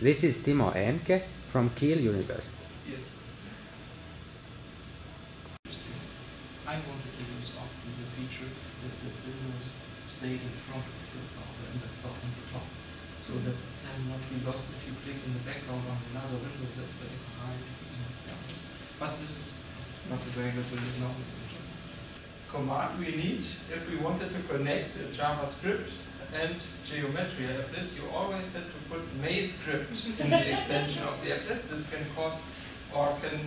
This is Timo Ehnke from Kiel University. Yes. I wanted to use often the feature that the windows stayed in front of the browser and on the top, so that it cannot be lost if you click in the background on another window that's behind. But this is not available now. Command we need if we wanted to connect JavaScript and geometry applet, you always had to put MazeScript in the extension of the applet. This can cause or can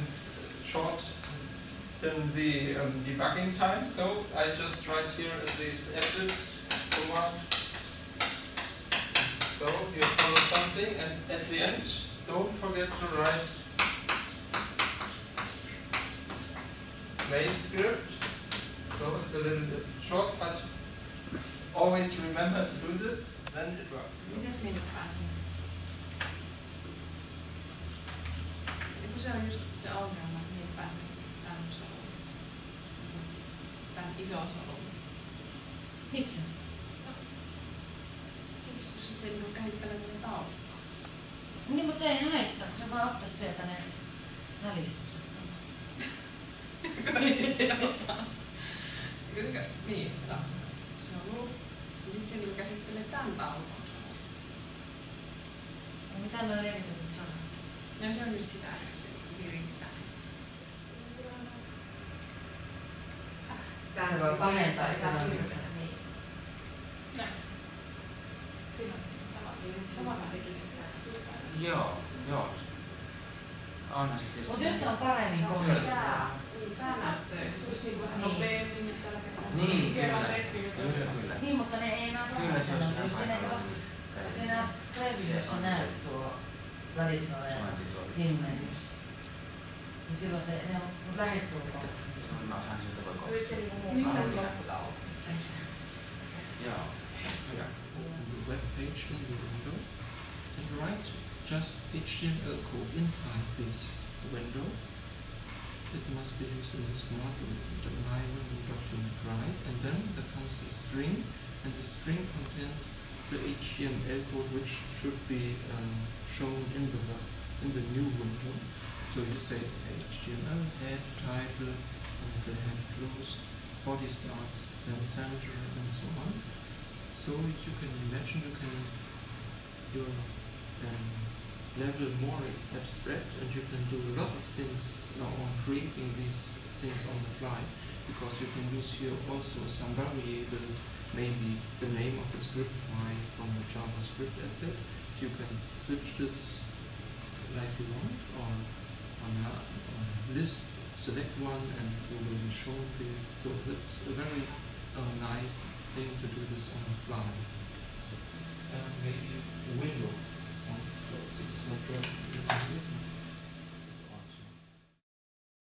shorten the debugging time. So I just write here this applet command. So you follow something, and at the end, don't forget to write MazeScript. So it's a little bit short, but always remember to do this, then it works. Mitäs meille pääsee? Kun se on just se ongelma, että meille pääsee tämän soluun. Tämän ison soluun. Miksi? No. Siksi, kun sit se niinku käsittelee tätä taustaa. Niin, mutta se ei haittaa, kun se vaan ottais sieltä ne välistukset kanssa. Niin se ottaa. Niin, solu. Ja sit se niinku käsittelee tämän taulukon soluun. No mitä noin eriytetyt sanat? No se on just sitä, että se virittää. Se voi pahentaa sitä virittää. Niin. Näin. Siinä on samalla tekisi Joo. Onhan se tietysti. Mut nyt on paremmin kohdistaa. Tää näyttää tosi vähän nopeammin nyt tällä kertaa. Niin, kyllä. Niin, mutta ne ei enää Kyllä se olisi jos siinä previewssä näy tuo välissä oleva himmelys. Niin silloin se, ne on lähestulkoon. Mä osaan siltä voi Nyt se kohdistaa. niinku muuttaa lopputauko. Joo, hyvä. The web page in the window and write just HTML code inside this window. It must be used in the smart environment document, right? And then there comes a string, and the string contains the HTML code which should be shown in the new window. So you say HTML head title, and the head close, body starts, then center, and so on. So you can imagine your level more abstract, and you can do a lot of things now on creating these things on the fly, because you can use here also some variables, maybe the name of the script file from the JavaScript applet. You can switch this like you want, or on a list, select one, and you will be shown this. So it's a very nice thing to do this on the fly. So, maybe